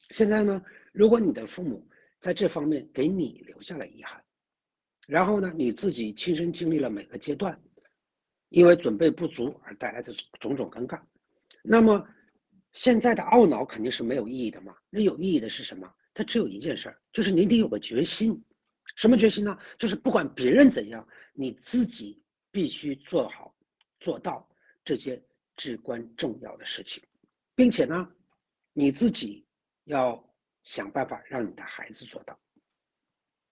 现在呢，如果你的父母在这方面给你留下了遗憾，然后呢，你自己亲身经历了每个阶段，因为准备不足而带来的种种尴尬，那么现在的懊恼肯定是没有意义的嘛。那有意义的是什么？它只有一件事，就是你得有个决心。什么决心呢？就是不管别人怎样，你自己必须做好做到这些至关重要的事情，并且呢，你自己要想办法让你的孩子做到。